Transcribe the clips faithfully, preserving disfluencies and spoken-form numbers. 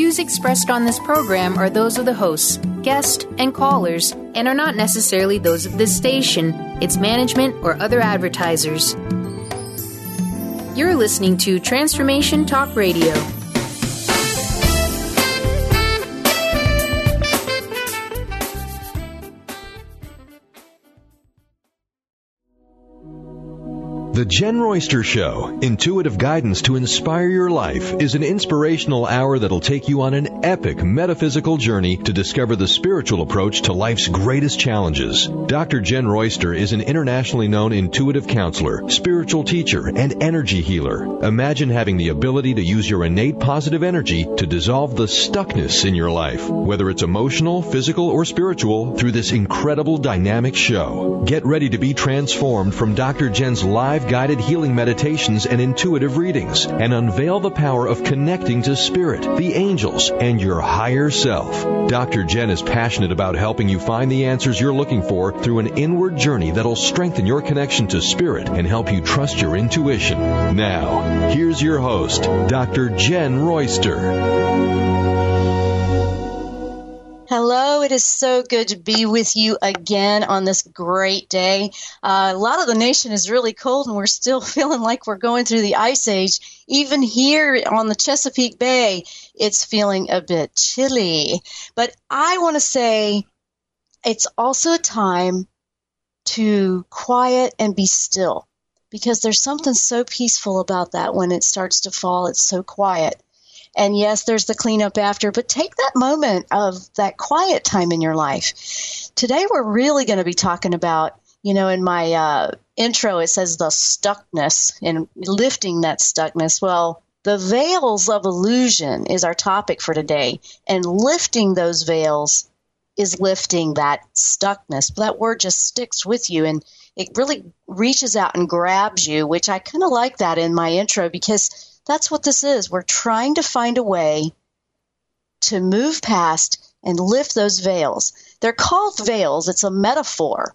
views expressed on this program are those of the hosts, guests, and callers, and are not necessarily those of this station, its management, or other advertisers. You're listening to Transformation Talk Radio. The Jen Royster Show, intuitive guidance to inspire your life, is an inspirational hour that'll take you on an epic metaphysical journey to discover the spiritual approach to life's greatest challenges. Doctor Jen Royster is an internationally known intuitive counselor, spiritual teacher, and energy healer. Imagine having the ability to use your innate positive energy to dissolve the stuckness in your life, whether it's emotional, physical, or spiritual, through this incredible dynamic show. Get ready to be transformed from Doctor Jen's live guided healing meditations and intuitive readings, and unveil the power of connecting to spirit, the angels, and your higher self. Doctor Jen is passionate about helping you find the answers you're looking for through an inward journey that'll strengthen your connection to spirit and help you trust your intuition. Now, here's your host, Doctor Jen Royster. Hello, it is so good to be with you again on this great day. Uh, a lot of the nation is really cold, and we're still feeling like we're going through the ice age. Even here on the Chesapeake Bay, it's feeling a bit chilly. But I want to say it's also a time to quiet and be still, because there's something so peaceful about that when it starts to fall. It's so quiet. And yes, there's the cleanup after, but take that moment of that quiet time in your life. Today, we're really going to be talking about, you know, in my uh, intro, it says the stuckness and lifting that stuckness. Well, the veils of illusion is our topic for today. And lifting those veils is lifting that stuckness. That word just sticks with you, and it really reaches out and grabs you, which I kind of like that in my intro, because that's what this is. We're trying to find a way to move past and lift those veils. They're called veils. It's a metaphor.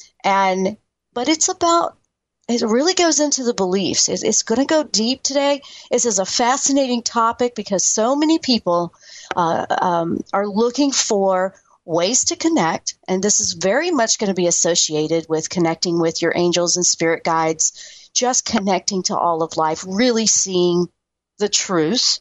And but it's about, it really goes into the beliefs. It's, it's going to go deep today. This is a fascinating topic because so many people uh, um, are looking for ways to connect. And this is very much going to be associated with connecting with your angels and spirit guides, just connecting to all of life, really seeing the truth.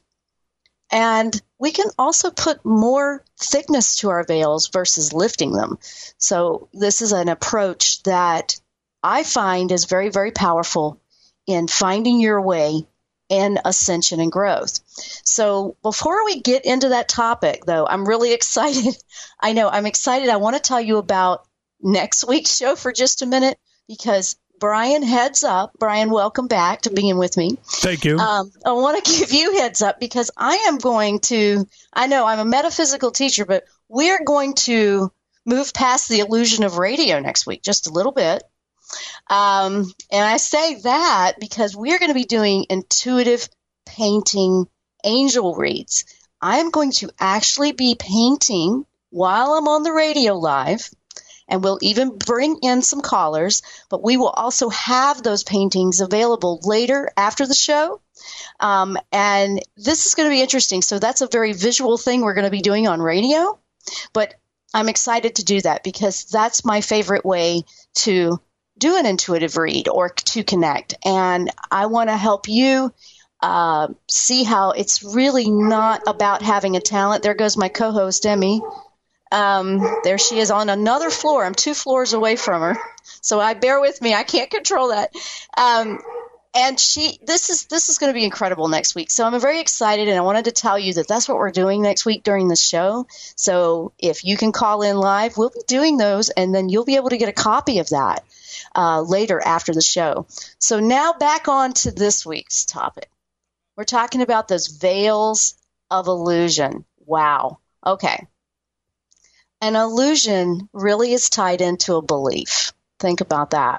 And we can also put more thickness to our veils versus lifting them. So this is an approach that I find is very, very powerful in finding your way in ascension and growth. So before we get into that topic, though, I'm really excited. I know I'm excited. I want to tell you about next week's show for just a minute, because Brian, heads up. Brian, welcome back to being with me. Thank you. Um, I want to give you heads up because I am going to, I know I'm a metaphysical teacher, but we're going to move past the illusion of radio next week just a little bit. Um, and I say that because we're going to be doing intuitive painting angel reads. I am going to actually be painting while I'm on the radio live. And we'll even bring in some callers, but we will also have those paintings available later after the show. Um, and this is going to be interesting. So that's a very visual thing we're going to be doing on radio. But I'm excited to do that because that's my favorite way to do an intuitive read or to connect. And I want to help you uh, see how it's really not about having a talent. There goes my co-host, Emmy. Um, there she is on another floor. I'm two floors away from her. So I bear with me. I can't control that. Um, and she, this is, this is going to be incredible next week. So I'm very excited. And I wanted to tell you that that's what we're doing next week during the show. So if you can call in live, we'll be doing those. And then you'll be able to get a copy of that, uh, later after the show. So now back on to this week's topic. We're talking about those veils of illusion. Wow. Okay. An illusion really is tied into a belief. Think about that.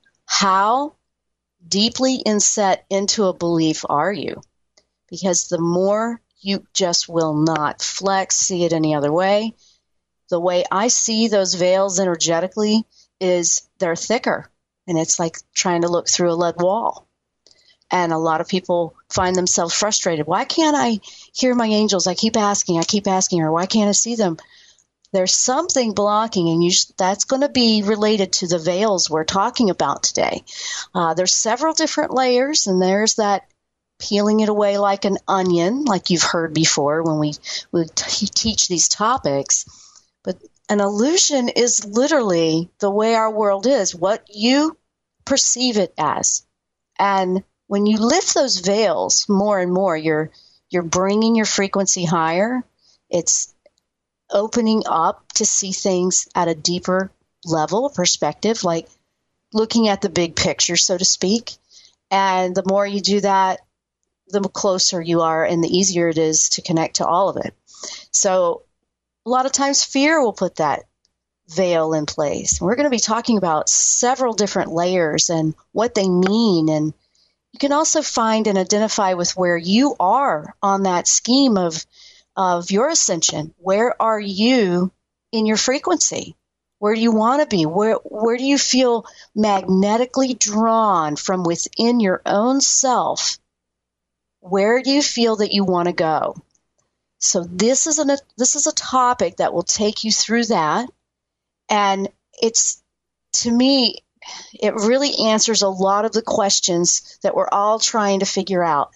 How deeply inset into a belief are you? Because the more you just will not flex, see it any other way. The way I see those veils energetically is they're thicker, and it's like trying to look through a lead wall. And a lot of people find themselves frustrated. Why can't I hear my angels? I keep asking, I keep asking, or why can't I see them? There's something blocking, and you sh- that's going to be related to the veils we're talking about today. Uh, there's several different layers, and there's that peeling it away like an onion, like you've heard before when we, we t- teach these topics. But an illusion is literally the way our world is, what you perceive it as. And when you lift those veils more and more, you're you're bringing your frequency higher. It's opening up to see things at a deeper level of perspective, like looking at the big picture, so to speak. And the more you do that, the closer you are and the easier it is to connect to all of it. So a lot of times fear will put that veil in place. We're going to be talking about several different layers and what they mean. And you can also find and identify with where you are on that scheme of of your ascension. Where are you in your frequency? Where do you want to be? Where where do you feel magnetically drawn from within your own self? Where do you feel that you want to go? So this is an this is a topic that will take you through that, and it's, to me, it really answers a lot of the questions that we're all trying to figure out.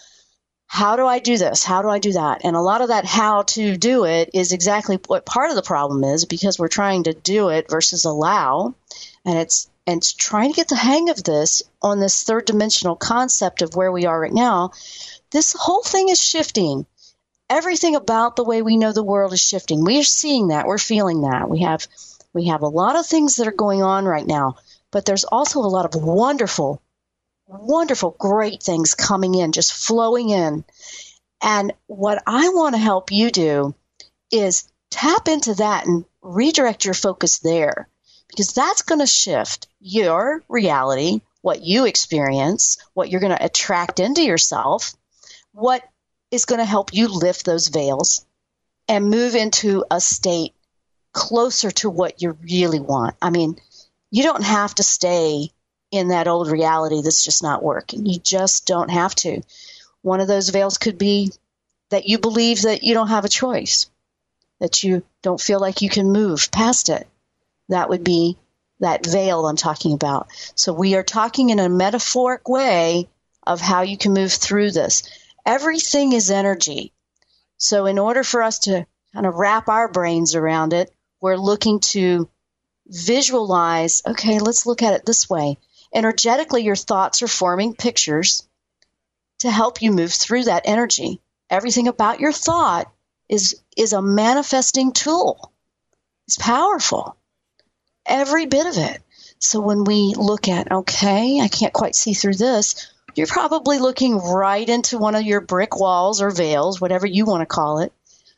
How do I do this? How do I do that? And a lot of that how to do it is exactly what part of the problem is, because we're trying to do it versus allow. And it's and it's trying to get the hang of this on this third dimensional concept of where we are right now. This whole thing is shifting. Everything about the way we know the world is shifting. We are seeing that. We're feeling that. We have we have a lot of things that are going on right now, but there's also a lot of wonderful wonderful, great things coming in, just flowing in. And what I want to help you do is tap into that and redirect your focus there, because that's going to shift your reality, what you experience, what you're going to attract into yourself, what is going to help you lift those veils and move into a state closer to what you really want. I mean, you don't have to stay in that old reality that's just not working. You just don't have to. One of those veils could be that you believe that you don't have a choice, that you don't feel like you can move past it. That would be that veil I'm talking about. So we are talking in a metaphoric way of how you can move through this. Everything is energy. So in order for us to kind of wrap our brains around it, we're looking to visualize, okay, let's look at it this way. Energetically, your thoughts are forming pictures to help you move through that energy. Everything about your thought is is a manifesting tool. It's powerful. Every bit of it. So when we look at, okay, I can't quite see through this, you're probably looking right into one of your brick walls or veils, whatever you want to call it.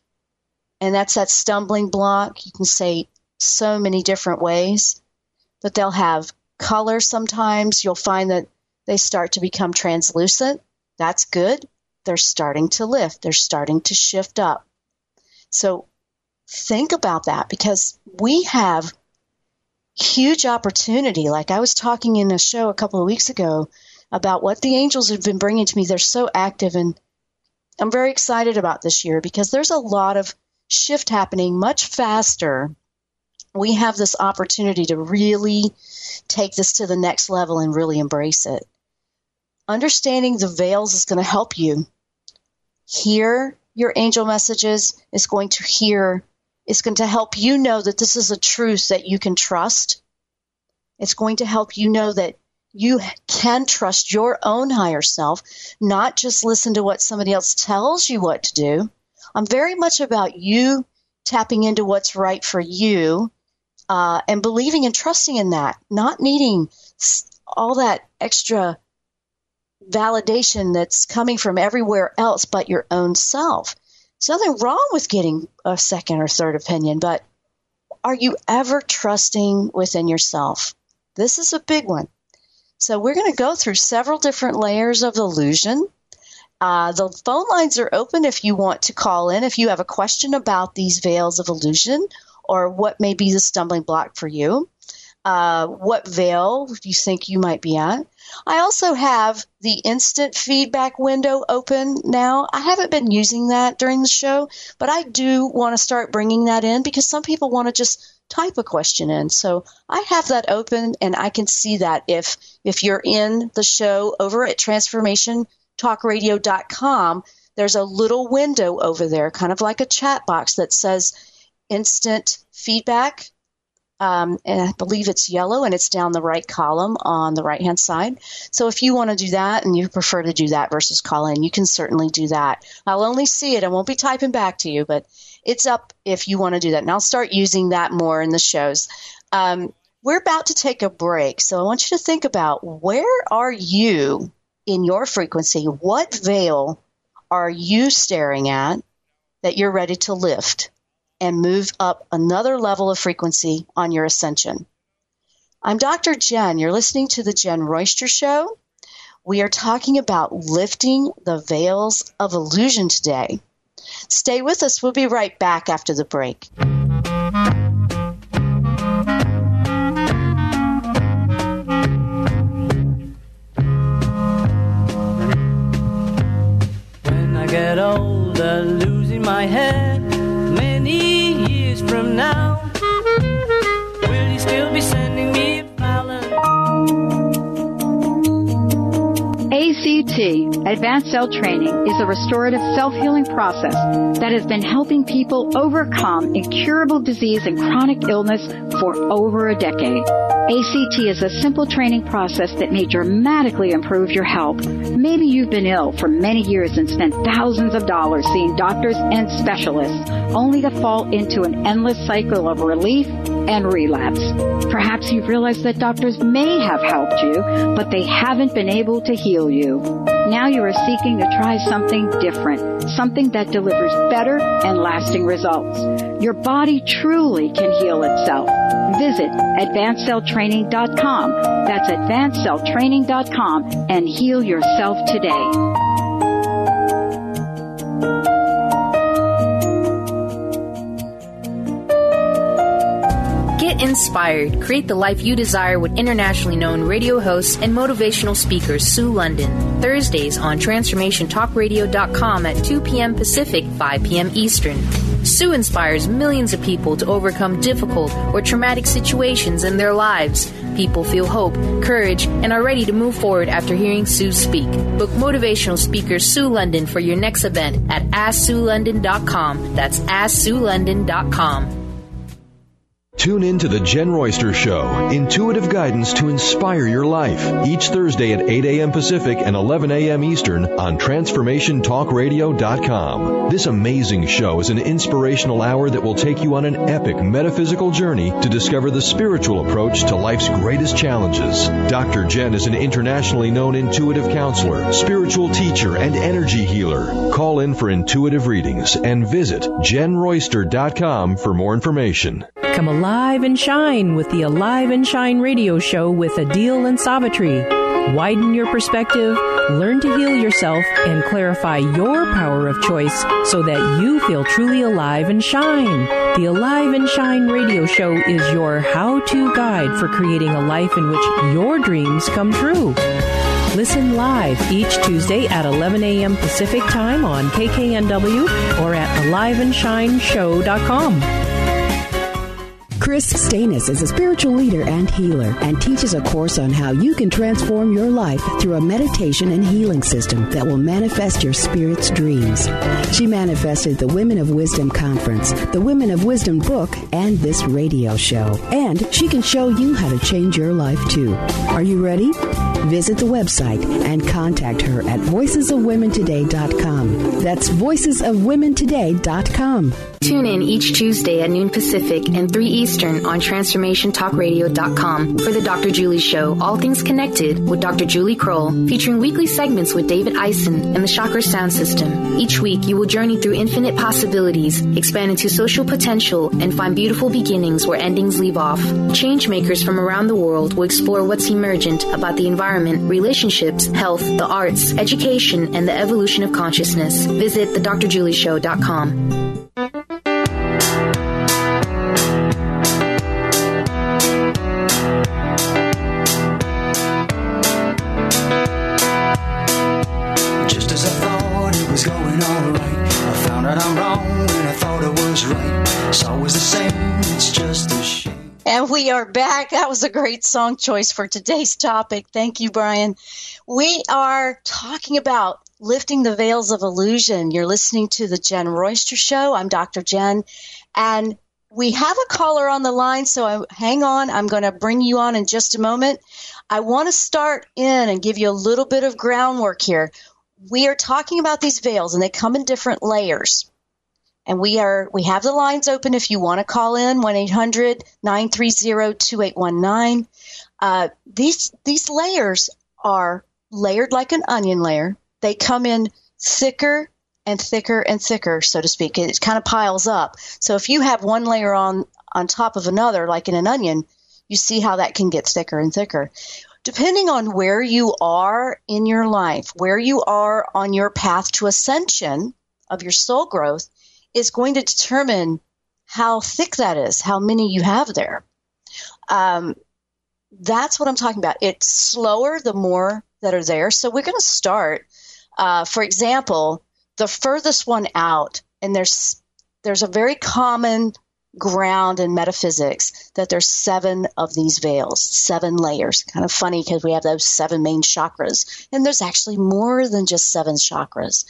And that's that stumbling block. You can say so many different ways, but they'll have color sometimes. You'll find that they start to become translucent. That's good. They're starting to lift. They're starting to shift up. So think about that, because we have huge opportunity. Like I was talking in a show a couple of weeks ago about what the angels have been bringing to me. They're so active, and I'm very excited about this year because there's a lot of shift happening much faster. We have this opportunity to really take this to the next level and really embrace it. Understanding the veils is going to help you hear your angel messages. It's going to hear, it's going to help you know that this is a truth that you can trust. It's going to help you know that you can trust your own higher self, not just listen to what somebody else tells you what to do. I'm very much about you tapping into what's right for you. Uh, and believing and trusting in that, not needing all that extra validation that's coming from everywhere else but your own self. There's nothing wrong with getting a second or third opinion, but are you ever trusting within yourself? This is a big one. So we're going to go through several different layers of illusion. Uh, the phone lines are open if you want to call in, if you have a question about these veils of illusion, or what may be the stumbling block for you. uh, what veil you think you might be at. I also have the instant feedback window open now. I haven't been using that during the show, but I do want to start bringing that in because some people want to just type a question in. So I have that open, and I can see that if if you're in the show over at transformation talk radio dot com, there's a little window over there, kind of like a chat box that says instant feedback. Um, and I believe it's yellow, and it's down the right column on the right-hand side. So if you want to do that and you prefer to do that versus call in, you can certainly do that. I'll only see it. I won't be typing back to you, but it's up if you want to do that. And I'll start using that more in the shows. Um, we're about to take a break, so I want you to think about, where are you in your frequency? What veil are you staring at that you're ready to lift and move up another level of frequency on your ascension? I'm Doctor Jen. You're listening to The Jen Royster Show. We are talking about lifting the veils of illusion today. Stay with us. We'll be right back after the break. When I get older, losing my head, many years from now, will you still be sending me a balance? A C T, Advanced Cell Training, is a restorative self-healing process that has been helping people overcome incurable disease and chronic illness for over a decade. A C T is a simple training process that may dramatically improve your health. Maybe you've been ill for many years and spent thousands of dollars seeing doctors and specialists, only to fall into an endless cycle of relief and relapse. Perhaps you've realized that doctors may have helped you, but they haven't been able to heal you. Now you are seeking to try something different, something that delivers better and lasting results. Your body truly can heal itself. Visit advanced cell training dot com. That's advanced cell training dot com and heal yourself today. Get inspired. Create the life you desire with internationally known radio hosts and motivational speaker Sue London. Thursdays on transformation talk radio dot com at two p.m. Pacific, five p.m. Eastern. Sue inspires millions of people to overcome difficult or traumatic situations in their lives. People feel hope, courage, and are ready to move forward after hearing Sue speak. Book motivational speaker Sue London for your next event at ask sue london dot com. That's ask sue london dot com. Tune in to The Jen Royster Show, intuitive guidance to inspire your life, each Thursday at eight a.m. Pacific and eleven a.m. Eastern on transformation talk radio dot com. This amazing show is an inspirational hour that will take you on an epic metaphysical journey to discover the spiritual approach to life's greatest challenges. Doctor Jen is an internationally known intuitive counselor, spiritual teacher, and energy healer. Call in for intuitive readings and visit jen royster dot com for more information. Come alive and shine with the Alive and Shine radio show with Adil and Savitri. Widen your perspective, learn to heal yourself, and clarify your power of choice so that you feel truly alive and shine. The Alive and Shine radio show is your how-to guide for creating a life in which your dreams come true. Listen live each Tuesday at eleven a.m. Pacific Time on K K N W or at alive and shine show dot com. Chris Stanis is a spiritual leader and healer and teaches a course on how you can transform your life through a meditation and healing system that will manifest your spirit's dreams. She manifested the Women of Wisdom Conference, the Women of Wisdom book, and this radio show. And she can show you how to change your life too. Are you ready? Visit the website and contact her at voices of women today dot com. That's voices of women today dot com. Tune in each Tuesday at noon Pacific and three Eastern on transformation talk radio dot com for the Doctor Julie Show, All Things Connected with Doctor Julie Kroll, featuring weekly segments with David Eisen and the Chakra Sound System. Each week, you will journey through infinite possibilities, expand into social potential, and find beautiful beginnings where endings leave off. Changemakers from around the world will explore what's emergent about the environment, relationships, health, the arts, education, and the evolution of consciousness. Visit the dr julie show dot com. going all right. I found out I'm wrong when I thought it was right. It's always the same, it's just a shame. And we are back. That was a great song choice for today's topic. Thank you, Brian. We are talking about lifting the veils of illusion. You're listening to the Jen Royster Show. I'm Doctor Jen, and we have a caller on the line, so I, hang on. I'm going to bring you on in just a moment. I want to start in and give you a little bit of groundwork here. We are talking about these veils, and they come in different layers. And we are we have the lines open if you want to call in, one eight hundred nine three zero two eight one nine. Uh, these these layers are layered like an onion layer. They come in thicker and thicker and thicker, so to speak. It kind of piles up. So if you have one layer on, on top of another, like in an onion, you see how that can get thicker and thicker. Depending on where you are in your life, where you are on your path to ascension of your soul growth, is going to determine how thick that is, how many you have there. Um, that's what I'm talking about. It's slower the more that are there. So we're going to start, uh, for example, the furthest one out, and there's there's a very common ground in metaphysics that there's seven of these veils, seven layers. Kind of funny because we have those seven main chakras, and there's actually more than just seven chakras.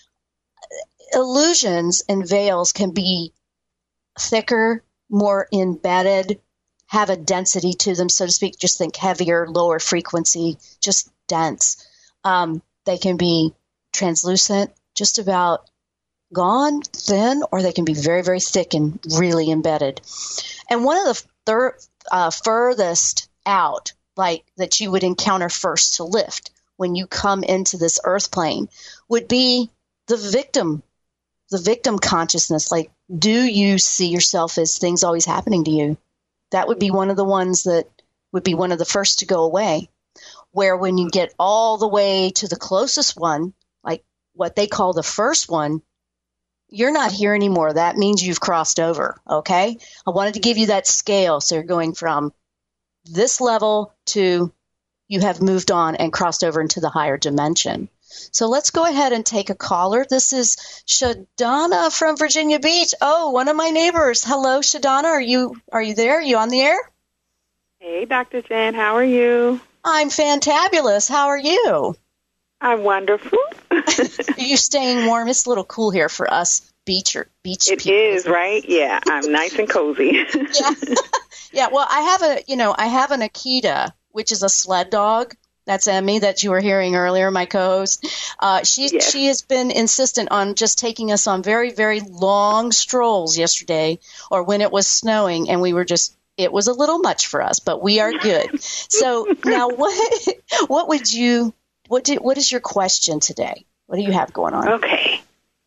Illusions and veils can be thicker, more embedded, have a density to them, so to speak. Just think heavier, lower frequency, just dense. Um, they can be translucent, just about gone, thin, or they can be very, very thick and really embedded. And one of the thir- uh, furthest out, like that you would encounter first to lift when you come into this earth plane, would be the victim, the victim consciousness. Like, do you see yourself as things always happening to you? That would be one of the ones that would be one of the first to go away. Where when you get all the way to the closest one, like what they call the first one, you're not here anymore. That means you've crossed over, okay? I wanted to give you that scale. So you're going from this level to you have moved on and crossed over into the higher dimension. So let's go ahead and take a caller. This is Shadana from Virginia Beach. Oh, one of my neighbors. Hello, Shadana. Are you are you there? Are you on the air? Hey, Doctor Jen. How are you? I'm fantabulous. How are you? I'm wonderful. Are you staying warm? It's a little cool here for us beacher, beach it people. It is, right? Yeah, I'm nice and cozy. yeah. yeah, well, I have a, you know, I have an Akita, which is a sled dog. That's Emmy that you were hearing earlier, my co-host. Uh, she, yes. she has been insistent on just taking us on very, very long strolls yesterday or when it was snowing, and we were just, it was a little much for us, but we are good. So now what, what would you, what do, what is your question today? What do you have going on? Okay.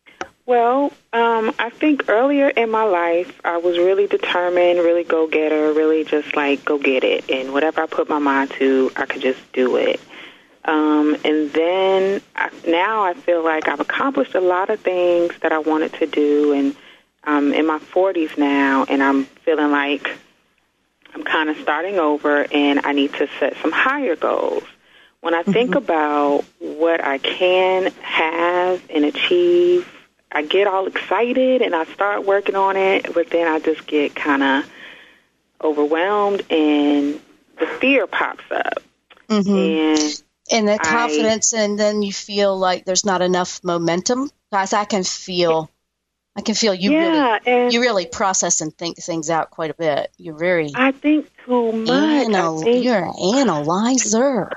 Well, um, I think earlier in my life, I was really determined, really go-getter, really just like go get it. And whatever I put my mind to, I could just do it. Um, and then I, now I feel like I've accomplished a lot of things that I wanted to do. And I'm in my forties now, and I'm feeling like I'm kind of starting over, and I need to set some higher goals. When I think mm-hmm. about what I can have and achieve, I get all excited and I start working on it, but then I just get kind of overwhelmed and the fear pops up. Mm-hmm. And and the confidence, I, and then you feel like there's not enough momentum. Guys, I can feel, I can feel you yeah, really, and you really process and think things out quite a bit. You're very, I think too much. Anal- I think, you're an analyzer.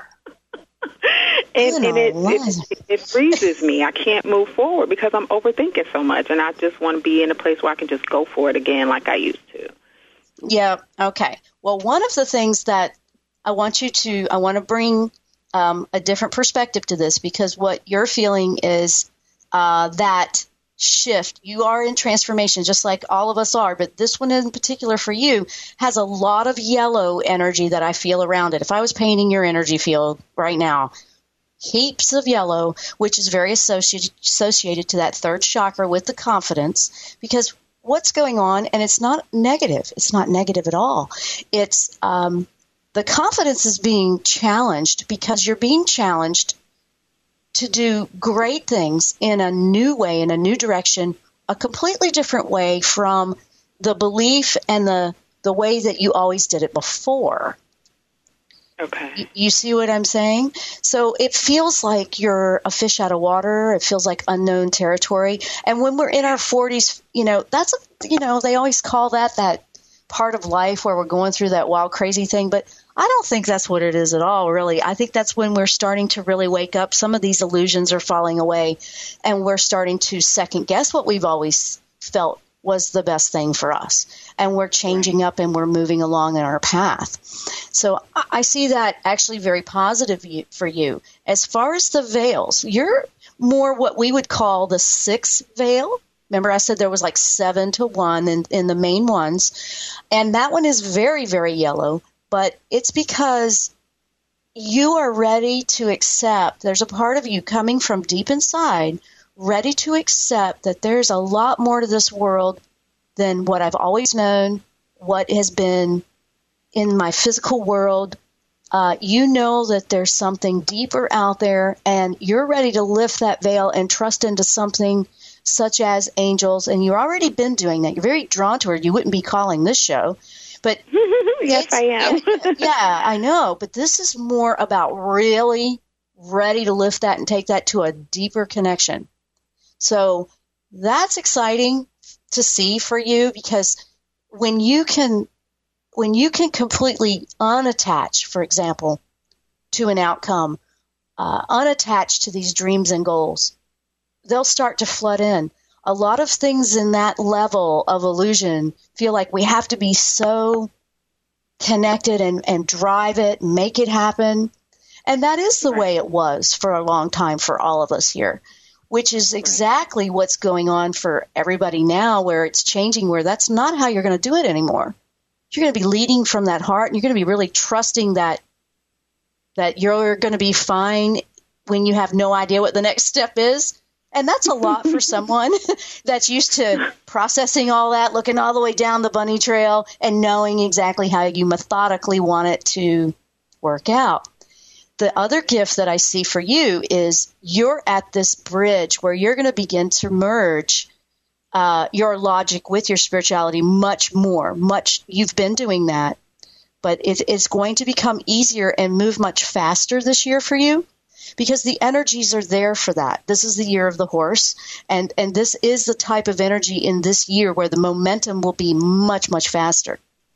And, and it, it it freezes me. I can't move forward because I'm overthinking so much, and I just want to be in a place where I can just go for it again like I used to. Yeah, okay. Well, one of the things that I want you to, I want to bring um, a different perspective to this, because what you're feeling is uh, that shift. You are in transformation, just like all of us are, but this one in particular for you has a lot of yellow energy that I feel around it. If I was painting your energy field right now, heaps of yellow, which is very associated associated to that third chakra with the confidence, because what's going on, and it's not negative. It's not negative at all. It's um, the confidence is being challenged because you're being challenged to do great things in a new way, in a new direction, a completely different way from the belief and the, the way that you always did it before. Okay. You, you see what I'm saying? So it feels like you're a fish out of water. It feels like unknown territory. And when we're in our forties, you know, that's, a, you know, they always call that that part of life where we're going through that wild, crazy thing. But I don't think that's what it is at all, really. I think that's when we're starting to really wake up. Some of these illusions are falling away, and we're starting to second guess what we've always felt was the best thing for us. And we're changing up and we're moving along in our path. So I see that actually very positive for you. As far as the veils, you're more what we would call the sixth veil. Remember I said there was like seven to one in, in the main ones. And that one is very, very yellow. But it's because you are ready to accept. There's a part of you coming from deep inside ready to accept that there's a lot more to this world than what I've always known, what has been in my physical world. Uh, you know that there's something deeper out there, and you're ready to lift that veil and trust into something such as angels, and you've already been doing that. You're very drawn to it. You wouldn't be calling this show. But yes, I am. Yeah, I know. But this is more about really ready to lift that and take that to a deeper connection. So that's exciting to see for you, because when you can when you can completely unattach, for example, to an outcome, uh, unattached to these dreams and goals, they'll start to flood in. A lot of things in that level of illusion feel like we have to be so connected and, and drive it, make it happen. And that is the way it was for a long time for all of us here, which is exactly what's going on for everybody now, where it's changing, where that's not how you're going to do it anymore. You're going to be leading from that heart, and you're going to be really trusting that that you're going to be fine when you have no idea what the next step is. And that's a lot for someone that's used to processing all that, looking all the way down the bunny trail and knowing exactly how you methodically want it to work out. The other gift that I see for you is you're at this bridge where you're going to begin to merge uh, your logic with your spirituality much more. Much you've been doing that, but it, it's going to become easier and move much faster this year for you, because the energies are there for that. This is the year of the horse, and, and this is the type of energy in this year where the momentum will be much, much faster.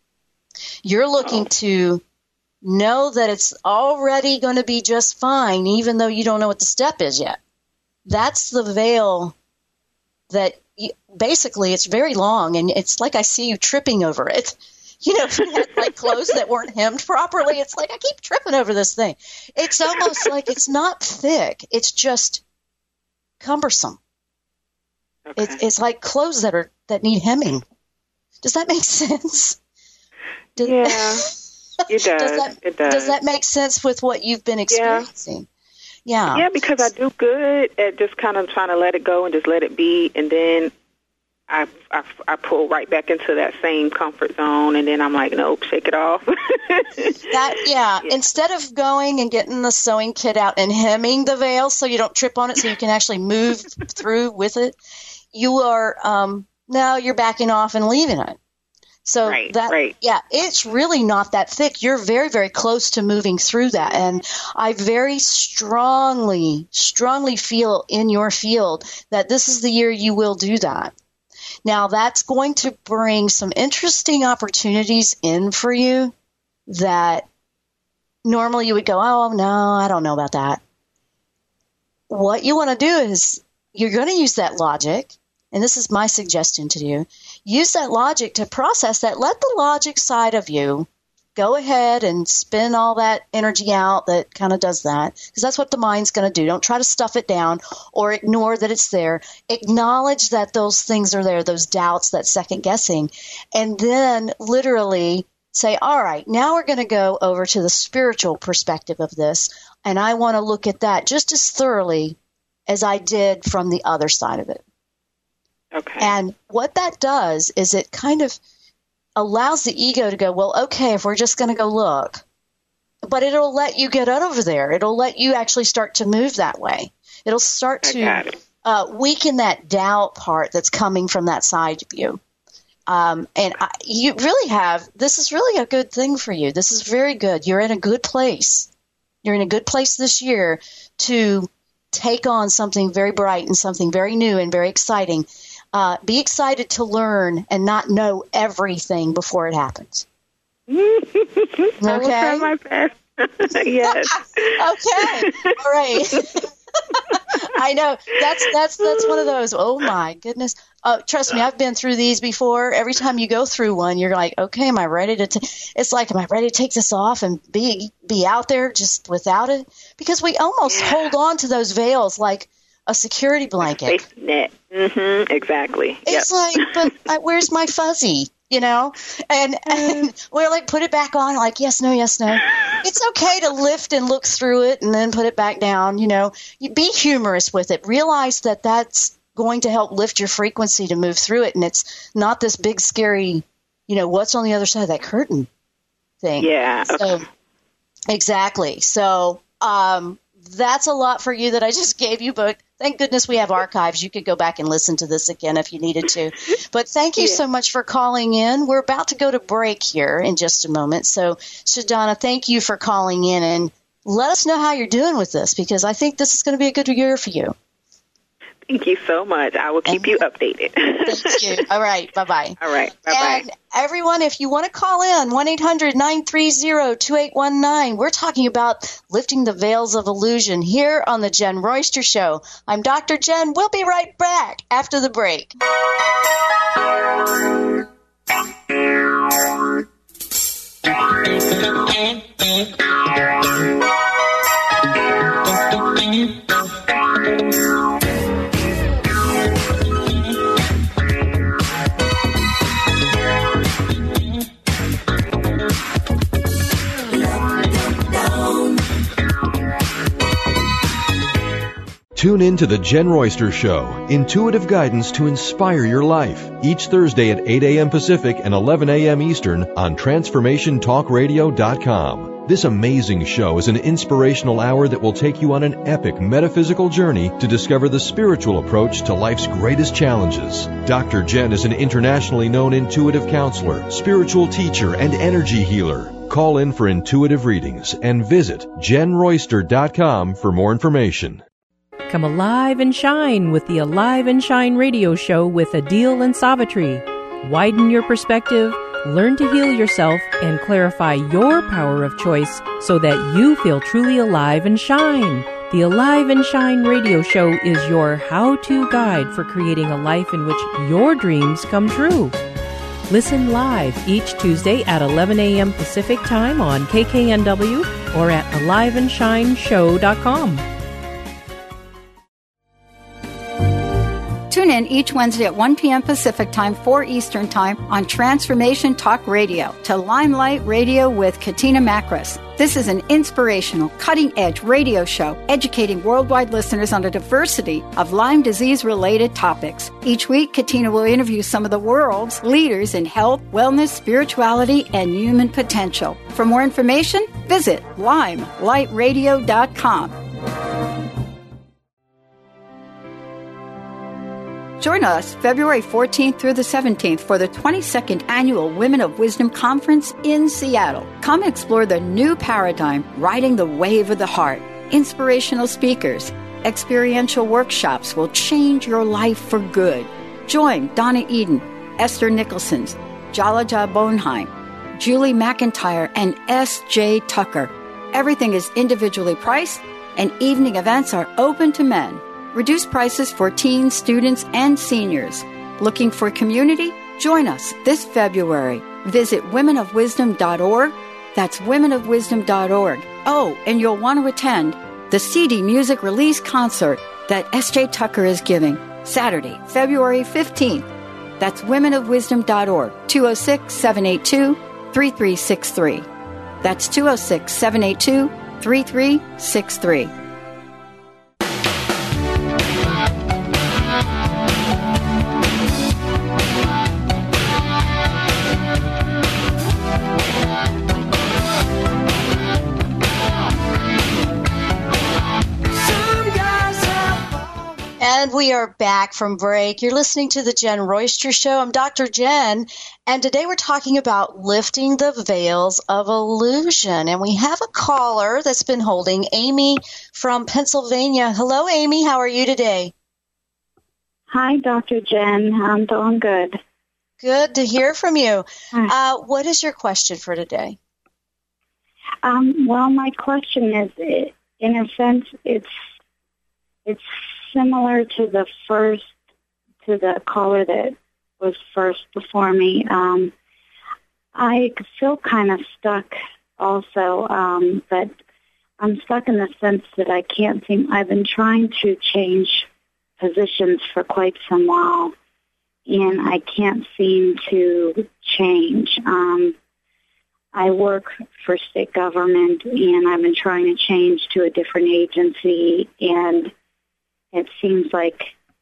You're looking to know that it's already going to be just fine, even though you don't know what the step is yet. That's the veil that you, basically it's very long, and it's like I see you tripping over it. You know, if you had like clothes that weren't hemmed properly, it's like I keep tripping over this thing. It's almost like it's not thick. It's just cumbersome. Okay. It's it's like clothes that are that need hemming. Does that make sense? Does, yeah, it does. does that, it does. Does that make sense with what you've been experiencing? Yeah. Yeah, because I do good at just kind of trying to let it go and just let it be, and then I, I, I pull right back into that same comfort zone, and then I'm like, nope, shake it off. that yeah. yeah. Instead of going and getting the sewing kit out and hemming the veil so you don't trip on it, so you can actually move through with it, you are um, now you're backing off and leaving it. So right, that right. yeah, it's really not that thick. You're very, very close to moving through that, and I very strongly, strongly feel in your field that this is the year you will do that. Now, that's going to bring some interesting opportunities in for you that normally you would go, oh, no, I don't know about that. What you want to do is you're going to use that logic, and this is my suggestion to you, use that logic to process that. Let the logic side of you go ahead and spin all that energy out that kind of does that, because that's what the mind's going to do. Don't try to stuff it down or ignore that it's there. Acknowledge that those things are there, those doubts, that second guessing, and then literally say, all right, now we're going to go over to the spiritual perspective of this, and I want to look at that just as thoroughly as I did from the other side of it. Okay. And what that does is it kind of allows the ego to go, well, okay, if we're just going to go look, but it'll let you get over there. It'll let you actually start to move that way. It'll start to it. uh, weaken that doubt part that's coming from that side of you. Um, and I, you really have, this is really a good thing for you. This is very good. You're in a good place. You're in a good place this year to take on something very bright and something very new and very exciting. Uh, be excited to learn and not know everything before it happens. I will try my best. Yes. Okay. All right. I know that's that's that's one of those. Oh my goodness! Uh, trust me, I've been through these before. Every time you go through one, you're like, okay, am I ready to? T-? It's like, am I ready to take this off and be be out there just without it? Because we almost Yeah. hold on to those veils like a security blanket. Safety net. Mm-hmm. Exactly. It's Yep. like, but uh, where's my fuzzy? You know, and, and we're like, put it back on, like, yes, no, yes, no. It's okay to lift and look through it and then put it back down. You know, you be humorous with it. Realize that that's going to help lift your frequency to move through it. And it's not this big, scary, you know, what's on the other side of that curtain thing. Yeah. So, Okay. exactly. So, um, that's a lot for you that I just gave you, but thank goodness we have archives. You could go back and listen to this again if you needed to. But thank you Yeah. so much for calling in. We're about to go to break here in just a moment. So, Shadana, thank you for calling in, and let us know how you're doing with this, because I think this is going to be a good year for you. Thank you so much. I will keep you updated. Thank you. All right. Bye-bye. All right. Bye-bye. And everyone, if you want to call in, one eight hundred nine three zero two eight one nine. We're talking about lifting the veils of illusion here on the Jen Royster Show. I'm Doctor Jen. We'll be right back after the break. Tune in to the Jen Royster Show, intuitive guidance to inspire your life, each Thursday at eight a.m. Pacific and eleven a.m. Eastern on transformation talk radio dot com. This amazing show is an inspirational hour that will take you on an epic metaphysical journey to discover the spiritual approach to life's greatest challenges. Doctor Jen is an internationally known intuitive counselor, spiritual teacher, and energy healer. Call in for intuitive readings and visit jen royster dot com for more information. Come alive and shine with the Alive and Shine radio show with Adil and Savitri. Widen your perspective, learn to heal yourself, and clarify your power of choice so that you feel truly alive and shine. The Alive and Shine radio show is your how-to guide for creating a life in which your dreams come true. Listen live each Tuesday at eleven a.m. Pacific Time on K K N W or at alive and shine show dot com. Tune in each Wednesday at one p.m. Pacific Time, four Eastern Time on Transformation Talk Radio to Limelight Radio with Katina Makris. This is an inspirational, cutting-edge radio show educating worldwide listeners on a diversity of Lyme disease-related topics. Each week, Katina will interview some of the world's leaders in health, wellness, spirituality, and human potential. For more information, visit limelight radio dot com. Join us February fourteenth through the seventeenth for the twenty-second Annual Women of Wisdom Conference in Seattle. Come explore the new paradigm, riding the wave of the heart. Inspirational speakers, experiential workshops will change your life for good. Join Donna Eden, Esther Nicholson, Jalaja Bonheim, Julie McIntyre, and S J Tucker. Everything is individually priced, and evening events are open to men. Reduced prices for teens, students, and seniors. Looking for community? Join us this February. Visit women of wisdom dot org. That's women of wisdom dot org. Oh, and you'll want to attend the C D Music Release Concert that S J Tucker is giving Saturday, February fifteenth. That's women of wisdom dot org, two oh six, seven eight two, three three six three. That's two oh six, seven eight two, three three six three. Some guys have are back from break. You're listening to the Jen Royster Show. I'm Doctor Jen, and today we're talking about lifting the veils of illusion. And we have a caller that's been holding, Amy from Pennsylvania. Hello, Amy. How are you today? Hi, Doctor Jen. I'm doing good. Good to hear from you. Uh, what is your question for today? Um, well, my question is, in a sense, it's it's similar to the first, to the caller that was first before me. Um, I feel kind of stuck also, um, but I'm stuck in the sense that I can't seem, I've been trying to change positions for quite some while, and I can't seem to change. Um, I work for state government, and I've been trying to change to a different agency, and it seems like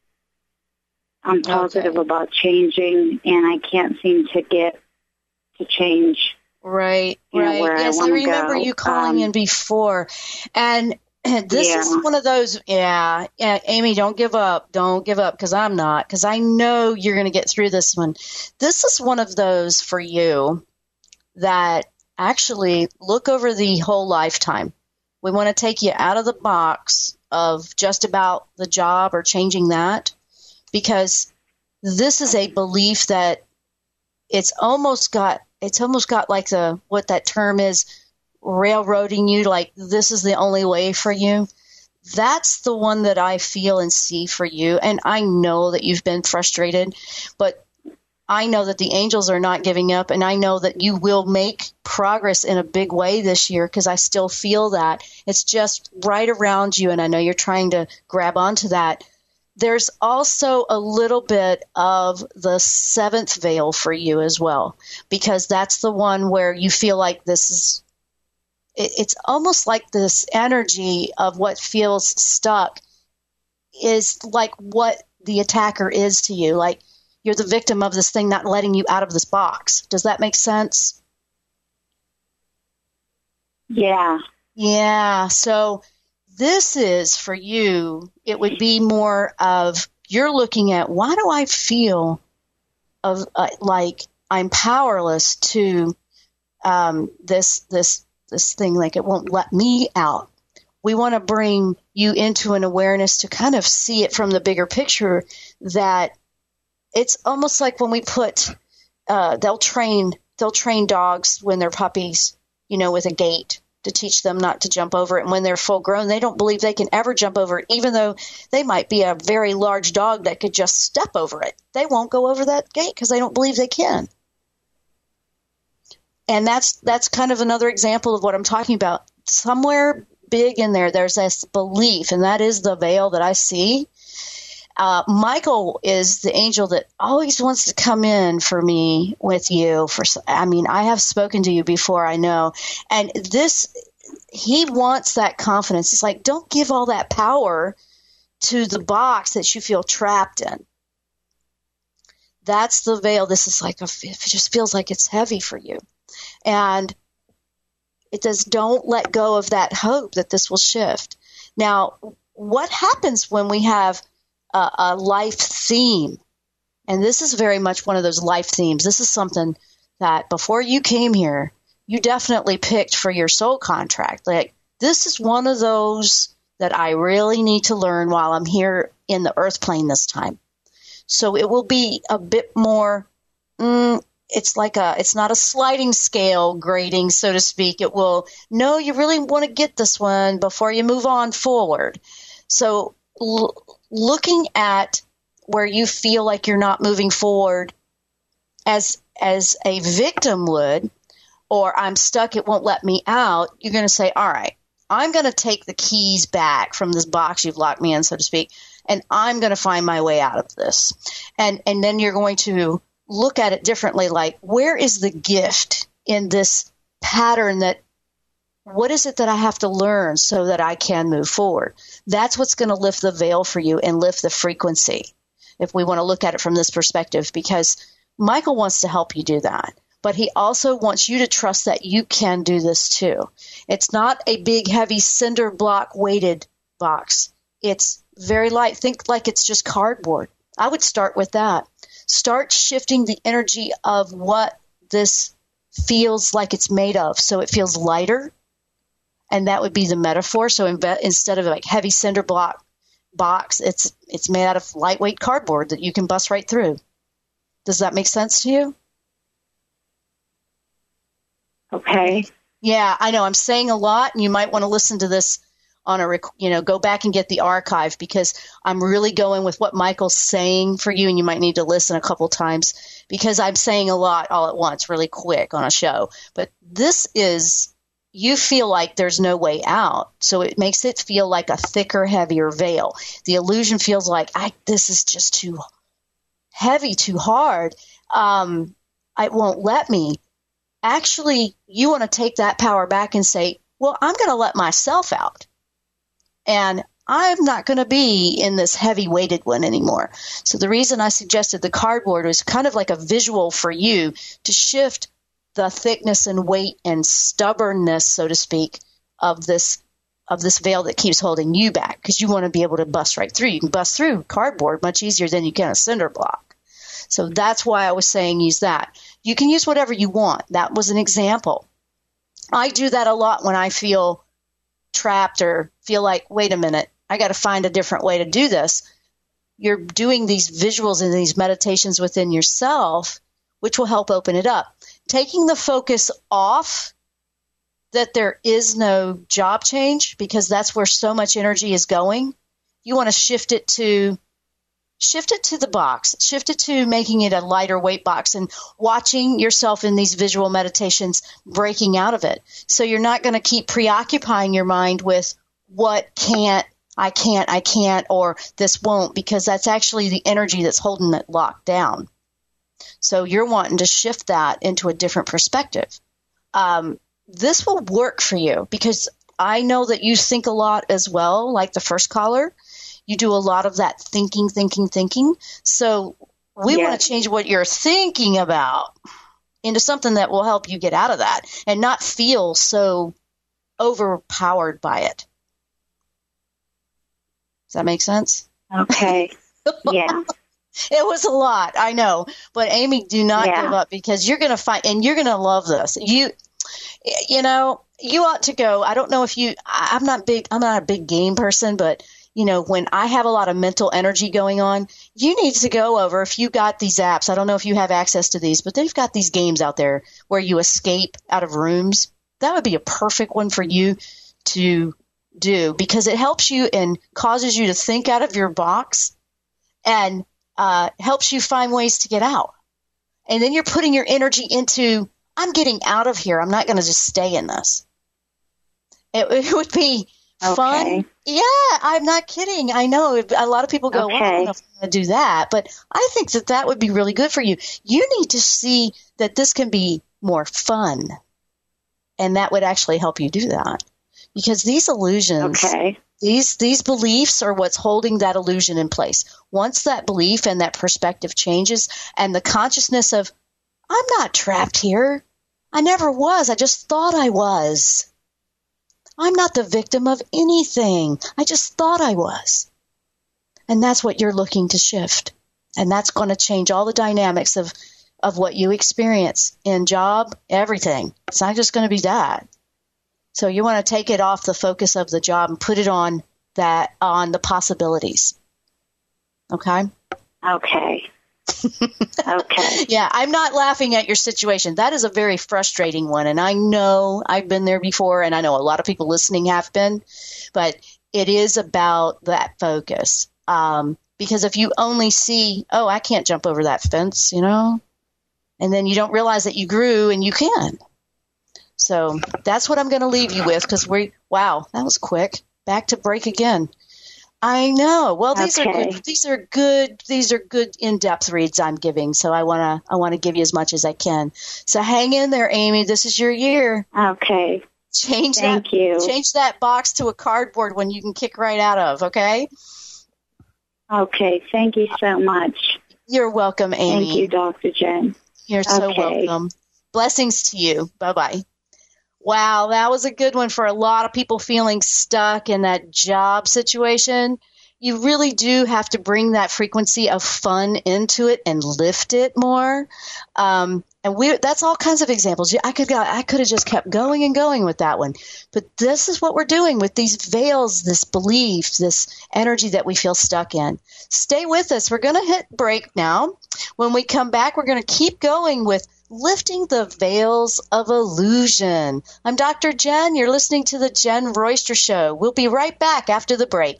I'm positive okay. about changing, and I can't seem to get to change. Right, you know, right. Where yes, I, I remember go. you calling um, in before, and this yeah. is one of those. Yeah, yeah, Amy, don't give up. Don't give up, because I'm not. Because I know you're going to get through this one. This is one of those for you that actually look over the whole lifetime. We want to take you out of the box of just about the job or changing that, because this is a belief that it's almost got it's almost got like the what that term is, railroading you, like this is the only way for you. That's the one that I feel and see for you. And I know that you've been frustrated, but I know that the angels are not giving up, and I know that you will make progress in a big way this year, because I still feel that. It's just right around you, and I know you're trying to grab onto that. There's also a little bit of the seventh veil for you as well, because that's the one where you feel like this is, it, it's almost like this energy of what feels stuck is like what the attacker is to you. Like, you're the victim of this thing not letting you out of this box. Does that make sense? Yeah. Yeah. So this is for you, it would be more of you're looking at, why do I feel of uh, like I'm powerless to um, this this this thing, like it won't let me out. We want to bring you into an awareness to kind of see it from the bigger picture, that it's almost like when we put, uh, they'll train, they'll train dogs when they're puppies, you know, with a gate to teach them not to jump over it. And when they're full grown, they don't believe they can ever jump over it, even though they might be a very large dog that could just step over it. They won't go over that gate because they don't believe they can. And that's, that's kind of another example of what I'm talking about. Somewhere big in there, there's this belief, and that is the veil that I see. Uh, Michael is the angel that always wants to come in for me with you. For, I mean, I have spoken to you before, I know. And this, he wants that confidence. It's like, don't give all that power to the box that you feel trapped in. That's the veil. This is like, a, it just feels like it's heavy for you. And it does, don't let go of that hope that this will shift. Now, what happens when we have a, a life theme? And this is very much one of those life themes. This is something that before you came here, you definitely picked for your soul contract. Like, this is one of those that I really need to learn while I'm here in the earth plane this time. So it will be a bit more, mm, it's like a, it's not a sliding scale grading, so to speak. It will, no, you really want to get this one before you move on forward. So l- looking at where you feel like you're not moving forward as, as a victim would, or I'm stuck, it won't let me out, you're going to say, all right, I'm going to take the keys back from this box you've locked me in, so to speak, and I'm going to find my way out of this. And, and then you're going to look at it differently, like, where is the gift in this pattern? That what is it that I have to learn so that I can move forward? That's what's going to lift the veil for you and lift the frequency, if we want to look at it from this perspective, because Michael wants to help you do that. But he also wants you to trust that you can do this too. It's not a big, heavy cinder block weighted box. It's very light. Think like it's just cardboard. I would start with that. Start shifting the energy of what this feels like it's made of. So it feels lighter. And that would be the metaphor. So in, instead of like heavy cinder block box, it's it's made out of lightweight cardboard that you can bust right through. Does that make sense to you? Okay. Yeah, I know. I'm saying a lot, and you might want to listen to this on a, rec- you know, go back and get the archive, because I'm really going with what Michael's saying for you, and you might need to listen a couple times because I'm saying a lot all at once, really quick on a show. But this is, you feel like there's no way out, so it makes it feel like a thicker, heavier veil. The illusion feels like, I, this is just too heavy, too hard. Um, it won't let me. Actually, you want to take that power back and say, well, I'm going to let myself out. And I'm not going to be in this heavy-weighted one anymore. So the reason I suggested the cardboard was kind of like a visual for you to shift the thickness and weight and stubbornness, so to speak, of this of this veil that keeps holding you back, because you want to be able to bust right through. You can bust through cardboard much easier than you can a cinder block. So that's why I was saying use that. You can use whatever you want. That was an example. I do that a lot when I feel trapped or feel like, wait a minute, I got to find a different way to do this. You're doing these visuals and these meditations within yourself, which will help open it up. Taking the focus off that there is no job change, because that's where so much energy is going. You want to shift it to Shift it to the box. Shift it to making it a lighter weight box and watching yourself in these visual meditations breaking out of it. So you're not going to keep preoccupying your mind with what can't, I can't, I can't, or this won't, because that's actually the energy that's holding it locked down. So you're wanting to shift that into a different perspective. Um, this will work for you because I know that you think a lot as well, like the first caller. You do a lot of that thinking, thinking, thinking. So we yes. want to change what you're thinking about into something that will help you get out of that and not feel so overpowered by it. Does that make sense? Okay. Yeah. It was a lot, I know. But Amy, do not yeah. give up, because you're going to find, and you're going to love this. You, you know, you ought to go. I don't know if you, I'm not big, I'm not a big game person, but you know, when I have a lot of mental energy going on, you need to go over, if you got these apps, I don't know if you have access to these, but they've got these games out there where you escape out of rooms. That would be a perfect one for you to do, because it helps you and causes you to think out of your box and uh, helps you find ways to get out. And then you're putting your energy into, I'm getting out of here. I'm not going to just stay in this. It, it would be fun. Okay. Yeah, I'm not kidding. I know a lot of people go, okay. well, I don't know if I'm going to do that. But I think that that would be really good for you. You need to see that this can be more fun. And that would actually help you do that. Because these illusions, okay. these these beliefs are what's holding that illusion in place. Once that belief and that perspective changes, and the consciousness of, I'm not trapped here. I never was. I just thought I was. I'm not the victim of anything. I just thought I was. And that's what you're looking to shift. And that's going to change all the dynamics of, of what you experience in job, everything. It's not just going to be that. So you want to take it off the focus of the job and put it on that, on the possibilities. Okay? Okay. Okay. Yeah, I'm not laughing at your situation. That is a very frustrating one. And I know I've been there before, and I know a lot of people listening have been. But it is about that focus. Um, because if you only see, oh, I can't jump over that fence, you know, and then you don't realize that you grew and you can. So that's what I'm going to leave you with, because we, wow, that was quick. Back to break again. I know. Well, these okay. are good. These are good. These are good in-depth reads I'm giving. So I want to. I want to give you as much as I can. So hang in there, Amy. This is your year. Okay. Change Thank that. you. Change that box to a cardboard one you can kick right out of. Okay. Okay. Thank you so much. You're welcome, Amy. Thank you, Doctor Jen. You're so okay. welcome. Blessings to you. Bye bye. Wow, that was a good one for a lot of people feeling stuck in that job situation. You really do have to bring that frequency of fun into it and lift it more. Um, and we that's all kinds of examples. I could go, I could have just kept going and going with that one. But this is what we're doing with these veils, this belief, this energy that we feel stuck in. Stay with us. We're going to hit break now. When we come back, we're going to keep going with lifting the veils of illusion. I'm Doctor Jen. You're listening to the Jen Royster Show. We'll be right back after the break.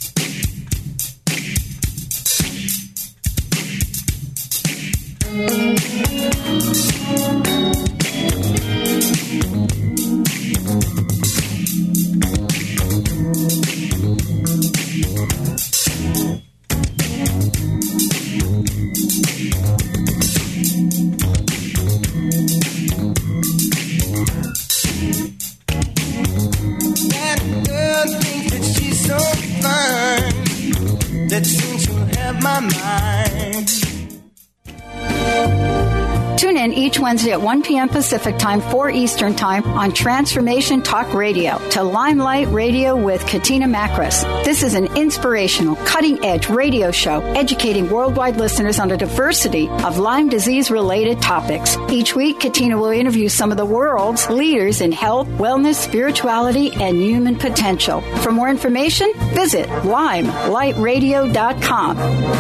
That seems to have my mind. Tune in each Wednesday at one p.m. Pacific Time, four Eastern Time on Transformation Talk Radio to Limelight Radio with Katina Makris. This is an inspirational, cutting-edge radio show educating worldwide listeners on a diversity of Lyme disease-related topics. Each week, Katina will interview some of the world's leaders in health, wellness, spirituality, and human potential. For more information, visit limelight radio dot com.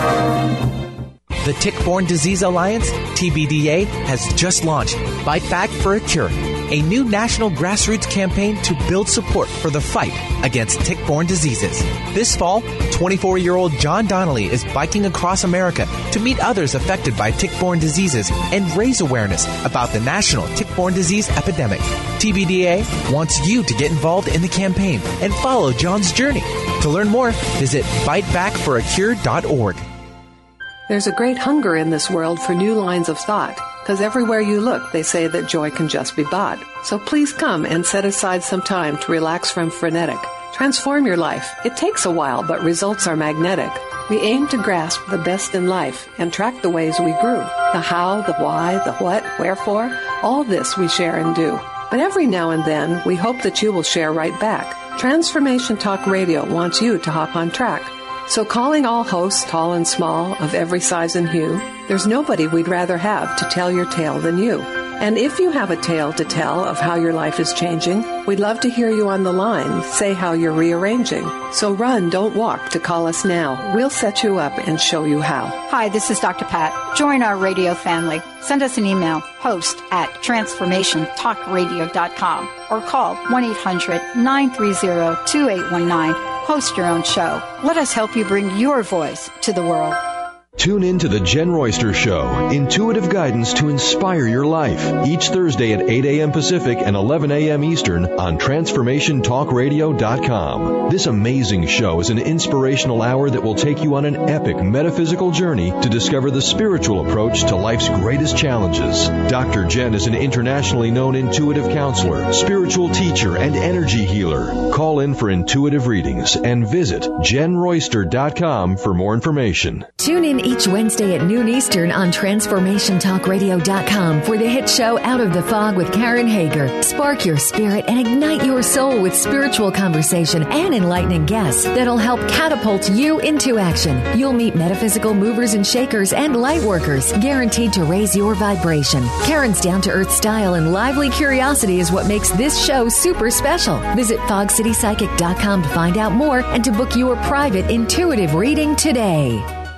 The Tick-Borne Disease Alliance, T B D A, has just launched Bite Back for a Cure, a new national grassroots campaign to build support for the fight against tick-borne diseases. This fall, twenty-four-year-old John Donnelly is biking across America to meet others affected by tick-borne diseases and raise awareness about the national tick-borne disease epidemic. T B D A wants you to get involved in the campaign and follow John's journey. To learn more, visit bite back for a cure dot org. There's a great hunger in this world for new lines of thought, because everywhere you look, they say that joy can just be bought. So please come and set aside some time to relax from frenetic. Transform your life. It takes a while, but results are magnetic. We aim to grasp the best in life and track the ways we grew. The how, the why, the what, wherefore, all this we share and do. But every now and then, we hope that you will share right back. Transformation Talk Radio wants you to hop on track. So calling all hosts, tall and small, of every size and hue, there's nobody we'd rather have to tell your tale than you. And if you have a tale to tell of how your life is changing, we'd love to hear you on the line say how you're rearranging. So run, don't walk to call us now. We'll set you up and show you how. Hi, this is Doctor Pat. Join our radio family. Send us an email, host at transformation talk radio dot com, or call one eight hundred nine three zero two eight one nine. Host your own show. Let us help you bring your voice to the world. Tune in to the Jen Royster Show, intuitive guidance to inspire your life, each Thursday at eight a.m. Pacific and eleven a.m. Eastern on transformation talk radio dot com. This amazing show is an inspirational hour that will take you on an epic metaphysical journey to discover the spiritual approach to life's greatest challenges. Doctor Jen is an internationally known intuitive counselor, spiritual teacher, and energy healer. Call in for intuitive readings and visit jen royster dot com for more information. Tune in each Wednesday at noon Eastern on transformation talk radio dot com for the hit show Out of the Fog with Karen Hager. Spark your spirit and ignite your soul with spiritual conversation and enlightening guests that'll help catapult you into action. You'll meet metaphysical movers and shakers and light workers, guaranteed to raise your vibration. Karen's down-to-earth style and lively curiosity is what makes this show super special. Visit fog city psychic dot com to find out more and to book your private intuitive reading today.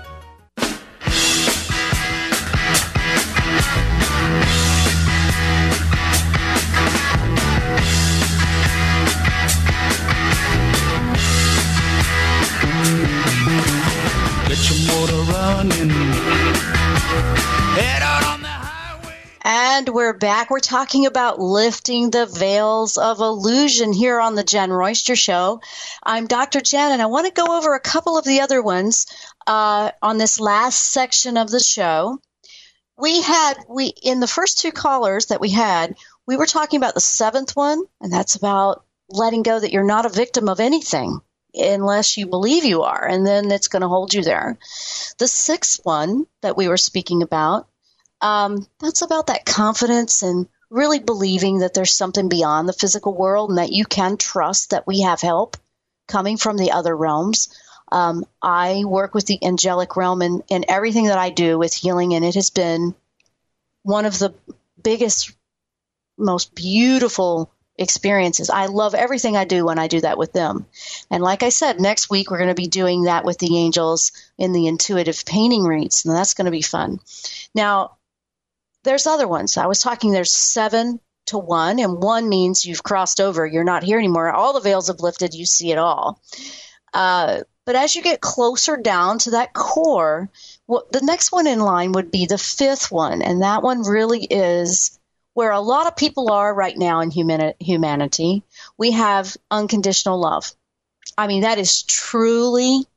And we're back. We're talking about lifting the veils of illusion here on the Jen Royster Show. I'm Doctor Jen, and I want to go over a couple of the other ones uh, on this last section of the show. We had, we in the first two callers that we had, we were talking about the seventh one, and that's about letting go that you're not a victim of anything unless you believe you are, and then it's going to hold you there. The sixth one that we were speaking about, Um, that's about that confidence and really believing that there's something beyond the physical world and that you can trust that we have help coming from the other realms. Um, I work with the angelic realm in, in everything that I do with healing, and it has been one of the biggest, most beautiful experiences. I love everything I do when I do that with them. And like I said, next week we're going to be doing that with the angels in the intuitive painting reads, and that's going to be fun. Now, there's other ones. I was talking, there's seven to one, and one means you've crossed over. You're not here anymore. All the veils have lifted. You see it all. Uh, but as you get closer down to that core, well, the next one in line would be the fifth one, and that one really is where a lot of people are right now in humani- humanity. We have unconditional love. I mean, that is truly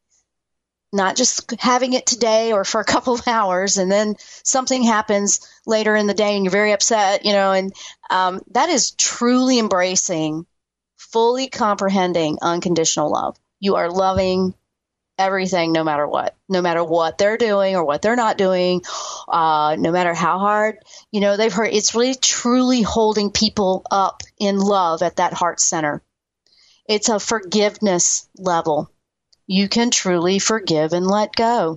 not just having it today or for a couple of hours and then something happens later in the day and you're very upset, you know, and um, that is truly embracing, fully comprehending unconditional love. You are loving everything no matter what, no matter what they're doing or what they're not doing, uh, no matter how hard, you know, they've heard. It's really truly holding people up in love at that heart center. It's a forgiveness level. You can truly forgive and let go.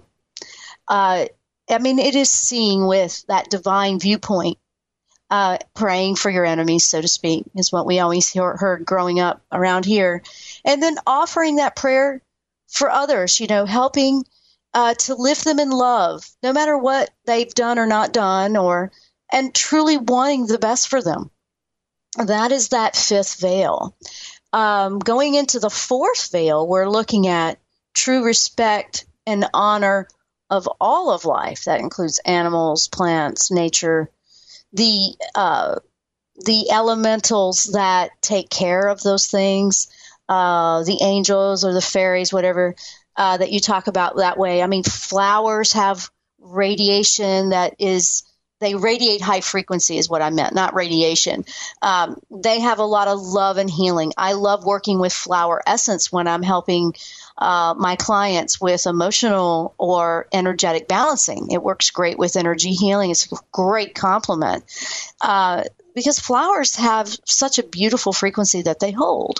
Uh, I mean, it is seeing with that divine viewpoint, uh, praying for your enemies, so to speak, is what we always hear, heard growing up around here. And then offering that prayer for others, you know, helping uh, to lift them in love, no matter what they've done or not done, or and truly wanting the best for them. That is that fifth veil. Um, going into the fourth veil, we're looking at true respect and honor of all of life. That includes animals, plants, nature, the uh, the elementals that take care of those things, uh, the angels or the fairies, whatever uh, that you talk about that way. I mean, flowers have radiation that is, they radiate high frequency is what I meant, not radiation. Um, they have a lot of love and healing. I love working with flower essence when I'm helping uh, my clients with emotional or energetic balancing. It works great with energy healing. It's a great complement uh, because flowers have such a beautiful frequency that they hold.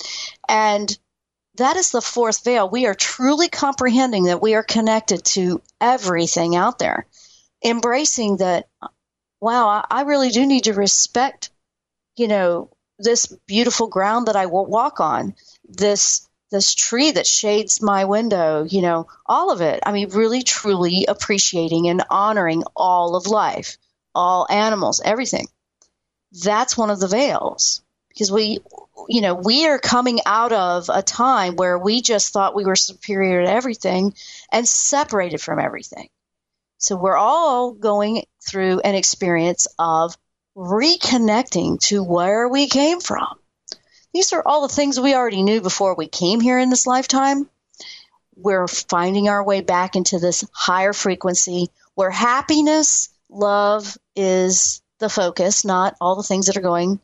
And that is the fourth veil. We are truly comprehending that we are connected to everything out there. Embracing that, wow, I really do need to respect, you know, this beautiful ground that I will walk on, this this tree that shades my window, you know, all of it. I mean, really, truly appreciating and honoring all of life, all animals, everything. That's one of the veils because we, you know, we are coming out of a time where we just thought we were superior to everything and separated from everything. So we're all going through an experience of reconnecting to where we came from. These are all the things we already knew before we came here in this lifetime. We're finding our way back into this higher frequency where happiness, love is the focus, not all the things that are going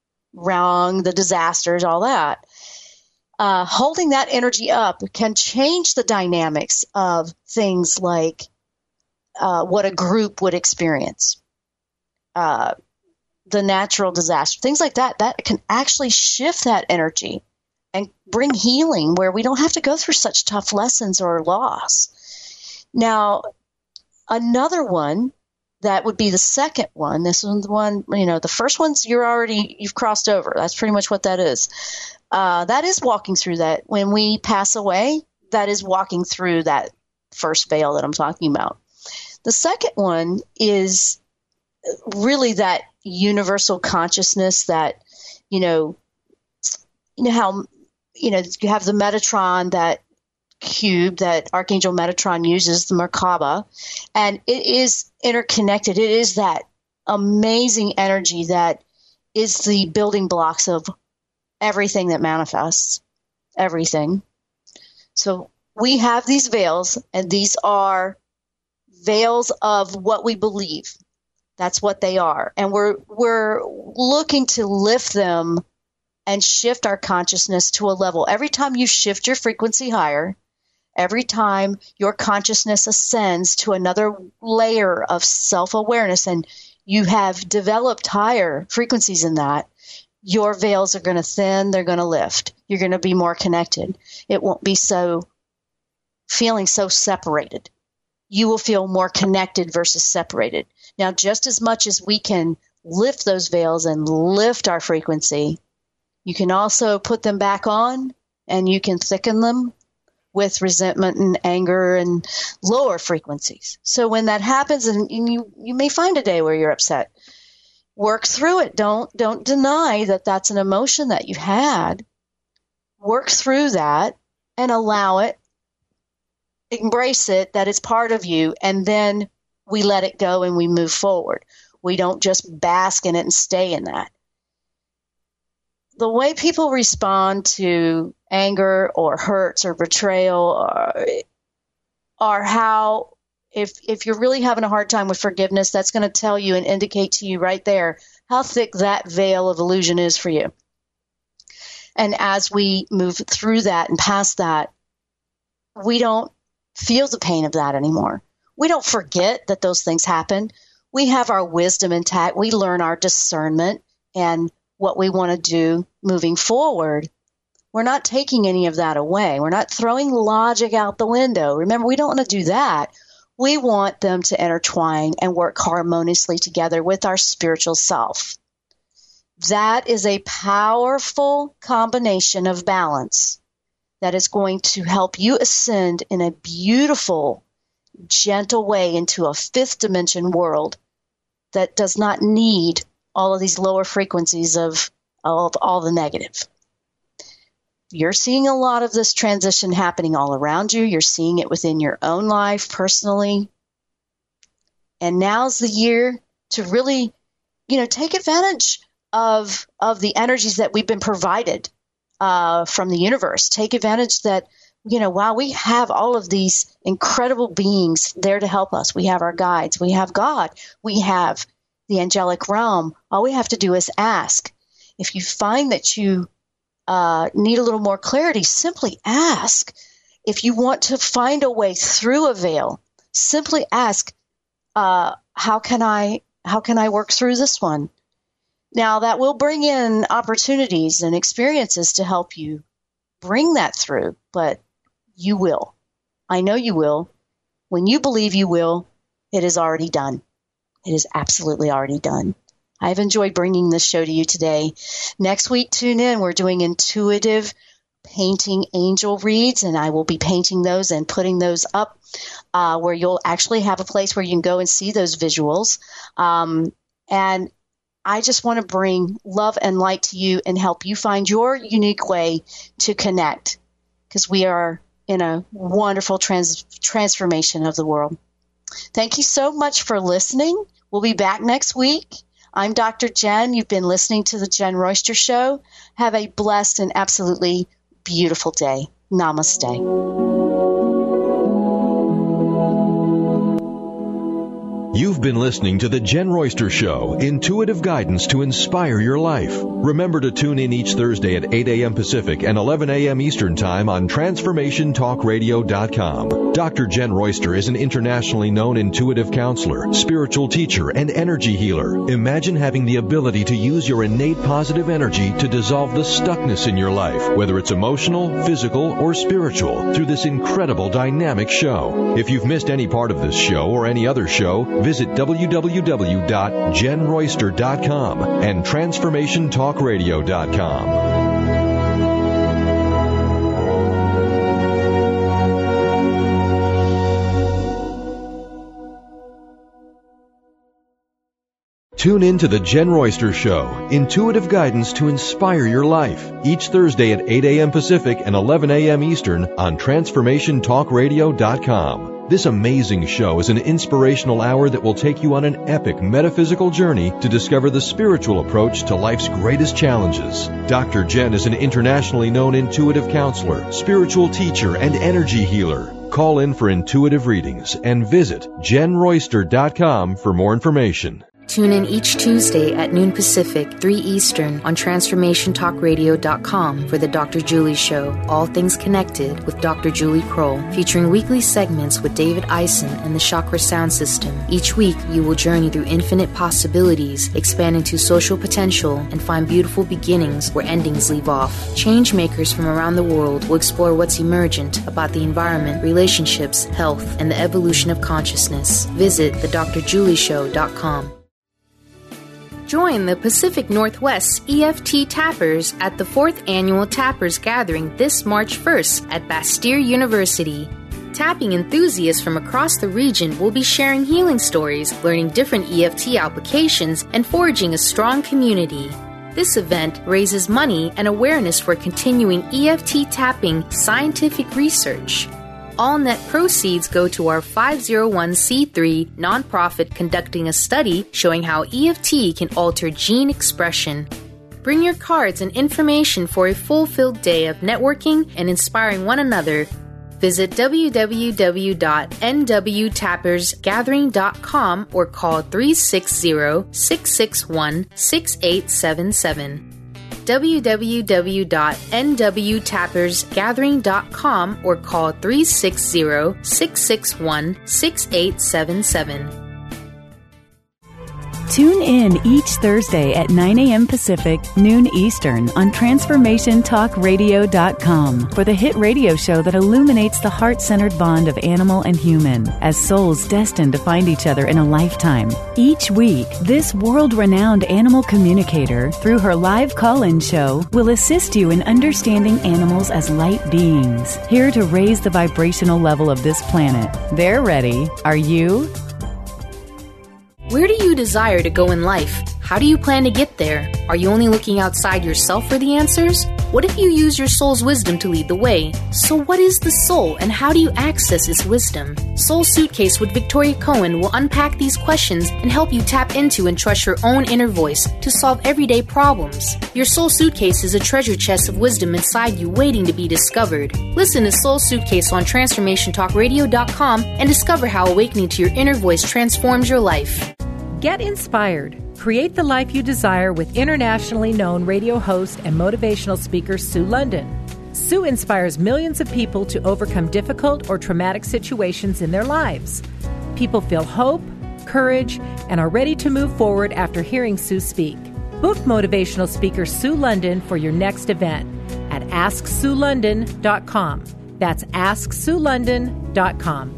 wrong, the disasters, all that. Uh, holding that energy up can change the dynamics of things like Uh, what a group would experience, uh, the natural disaster, things like that, that can actually shift that energy and bring healing where we don't have to go through such tough lessons or loss. Now, another one that would be the second one, this one's the one, you know, the first one's you're already, you've crossed over. That's pretty much what that is. Uh, that is walking through that. When we pass away, that is walking through that first veil that I'm talking about. The second one is really that universal consciousness that, you know, you know how, you know, you have the Metatron, that cube that Archangel Metatron uses, the Merkaba, and it is interconnected. It is that amazing energy that is the building blocks of everything that manifests, everything. So we have these veils, and these are veils of what we believe. That's what they are. And we're we're looking to lift them and shift our consciousness to a level. Every time you shift your frequency higher, every time your consciousness ascends to another layer of self-awareness and you have developed higher frequencies in that, your veils are going to thin, they're going to lift. You're going to be more connected. It won't be so feeling so separated. You will feel more connected versus separated. Now, just as much as we can lift those veils and lift our frequency, you can also put them back on and you can thicken them with resentment and anger and lower frequencies. So when that happens, and you, you may find a day where you're upset, work through it. Don't, don't deny that that's an emotion that you had. Work through that and allow it. Embrace it, that it's part of you, and then we let it go and we move forward. We don't just bask in it and stay in that. The way people respond to anger or hurts or betrayal are, are how, if if you're really having a hard time with forgiveness, that's going to tell you and indicate to you right there how thick that veil of illusion is for you. And as we move through that and past that, we don't feel the pain of that anymore. We don't forget that those things happen. We have our wisdom intact. We learn our discernment and what we want to do moving forward. We're not taking any of that away. We're not throwing logic out the window. Remember, we don't want to do that. We want them to intertwine and work harmoniously together with our spiritual self. That is a powerful combination of balance that is going to help you ascend in a beautiful, gentle way into a fifth dimension world that does not need all of these lower frequencies of, of all the negative. You're seeing a lot of this transition happening all around you. You're seeing it within your own life personally. And now's the year to really, you know, take advantage of, of the energies that we've been provided Uh, from the universe. Take advantage that, you know, while we have all of these incredible beings there to help us, we have our guides, we have God, we have the angelic realm. All we have to do is ask. If you find that you uh, need a little more clarity, simply ask. If you want to find a way through a veil, simply ask, uh, how can I, how can I work through this one? Now, that will bring in opportunities and experiences to help you bring that through, but you will. I know you will. When you believe you will, it is already done. It is absolutely already done. I've enjoyed bringing this show to you today. Next week, tune in. We're doing intuitive painting angel reads, and I will be painting those and putting those up uh, where you'll actually have a place where you can go and see those visuals. Um, and I just want to bring love and light to you and help you find your unique way to connect, because we are in a wonderful trans- transformation of the world. Thank you so much for listening. We'll be back next week. I'm Doctor Jen. You've been listening to The Jen Royster Show. Have a blessed and absolutely beautiful day. Namaste. You've been listening to The Jen Royster Show, intuitive guidance to inspire your life. Remember to tune in each Thursday at eight a.m. Pacific and eleven a.m. Eastern Time on Transformation Talk Radio dot com. Doctor Jen Royster is an internationally known intuitive counselor, spiritual teacher, and energy healer. Imagine having the ability to use your innate positive energy to dissolve the stuckness in your life, whether it's emotional, physical, or spiritual, through this incredible dynamic show. If you've missed any part of this show or any other show, visit w w w dot jen royster dot com and Transformation Talk Radio dot com. Tune in to The Jen Royster Show, intuitive guidance to inspire your life, each Thursday at eight a.m. Pacific and eleven a.m. Eastern on Transformation Talk Radio dot com. This amazing show is an inspirational hour that will take you on an epic metaphysical journey to discover the spiritual approach to life's greatest challenges. Doctor Jen is an internationally known intuitive counselor, spiritual teacher, and energy healer. Call in for intuitive readings and visit jen royster dot com for more information. Tune in each Tuesday at noon Pacific, three Eastern on transformation talk radio dot com for the Doctor Julie Show, All Things Connected with Doctor Julie Kroll, featuring weekly segments with David Eisen and the Chakra Sound System. Each week, you will journey through infinite possibilities, expand into social potential, and find beautiful beginnings where endings leave off. Change makers from around the world will explore what's emergent about the environment, relationships, health, and the evolution of consciousness. Visit the dr julie show dot com. Join the Pacific Northwest E F T Tappers at the fourth Annual Tappers Gathering this March first at Bastyr University. Tapping enthusiasts from across the region will be sharing healing stories, learning different E F T applications, and forging a strong community. This event raises money and awareness for continuing E F T tapping scientific research. All net proceeds go to our five oh one c three nonprofit conducting a study showing how E F T can alter gene expression. Bring your cards and information for a fulfilled day of networking and inspiring one another. Visit w w w dot n w tappers gathering dot com or call three six zero, six six one, six eight seven seven. w w w dot n w tappers gathering dot com or call three six zero, six six one, six eight seven seven. Tune in each Thursday at nine a.m. Pacific, noon Eastern on transformation talk radio dot com for the hit radio show that illuminates the heart-centered bond of animal and human as souls destined to find each other in a lifetime. Each week, this world-renowned animal communicator, through her live call-in show, will assist you in understanding animals as light beings, here to raise the vibrational level of this planet. They're ready. Are you? Where do you desire to go in life? How do you plan to get there? Are you only looking outside yourself for the answers? What if you use your soul's wisdom to lead the way? So what is the soul and how do you access its wisdom? Soul Suitcase with Victoria Cohen will unpack these questions and help you tap into and trust your own inner voice to solve everyday problems. Your Soul Suitcase is a treasure chest of wisdom inside you waiting to be discovered. Listen to Soul Suitcase on transformation talk radio dot com and discover how awakening to your inner voice transforms your life. Get inspired. Create the life you desire with internationally known radio host and motivational speaker Sue London. Sue inspires millions of people to overcome difficult or traumatic situations in their lives. People feel hope, courage, and are ready to move forward after hearing Sue speak. Book motivational speaker Sue London for your next event at ask sue london dot com. That's ask sue london dot com.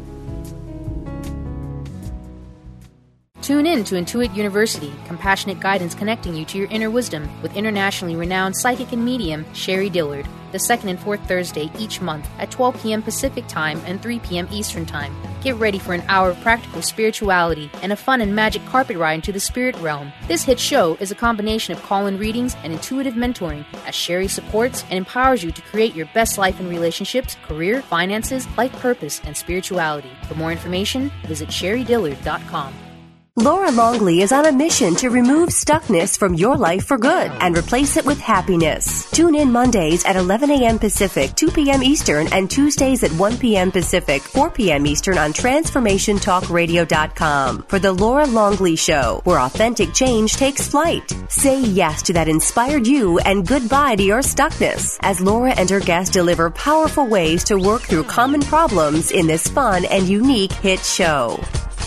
Tune in to Intuit University, compassionate guidance connecting you to your inner wisdom with internationally renowned psychic and medium Sherry Dillard, the second and fourth Thursday each month at twelve p.m. Pacific Time and three p.m. Eastern Time. Get ready for an hour of practical spirituality and a fun and magic carpet ride into the spirit realm. This hit show is a combination of call-in readings and intuitive mentoring as Sherry supports and empowers you to create your best life in relationships, career, finances, life purpose, and spirituality. For more information, visit sherry dillard dot com. Laura Longley is on a mission to remove stuckness from your life for good and replace it with happiness. Tune in Mondays at eleven a.m. Pacific, two p.m. Eastern, and Tuesdays at one p.m. Pacific, four p.m. Eastern on transformation talk radio dot com for The Laura Longley Show, where authentic change takes flight. Say yes to that inspired you and goodbye to your stuckness as Laura and her guests deliver powerful ways to work through common problems in this fun and unique hit show.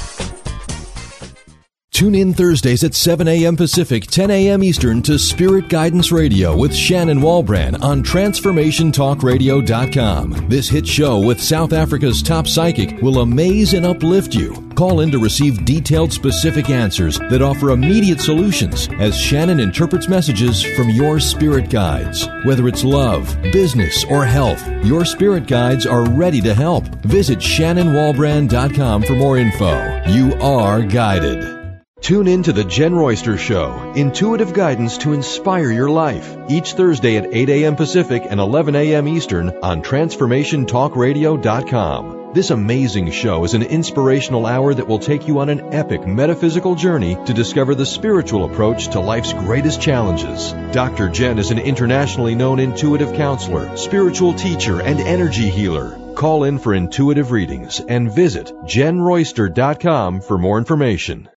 Tune in Thursdays at seven a.m. Pacific, ten a.m. Eastern to Spirit Guidance Radio with Shannon Walbrand on transformation talk radio dot com. This hit show with South Africa's top psychic will amaze and uplift you. Call in to receive detailed, specific answers that offer immediate solutions as Shannon interprets messages from your spirit guides. Whether it's love, business, or health, your spirit guides are ready to help. Visit shannon walbrand dot com for more info. You are guided. Tune in to The Jen Royster Show, intuitive guidance to inspire your life, each Thursday at eight a.m. Pacific and eleven a.m. Eastern on transformation talk radio dot com. This amazing show is an inspirational hour that will take you on an epic metaphysical journey to discover the spiritual approach to life's greatest challenges. Doctor Jen is an internationally known intuitive counselor, spiritual teacher, and energy healer. Call in for intuitive readings and visit jen royster dot com for more information.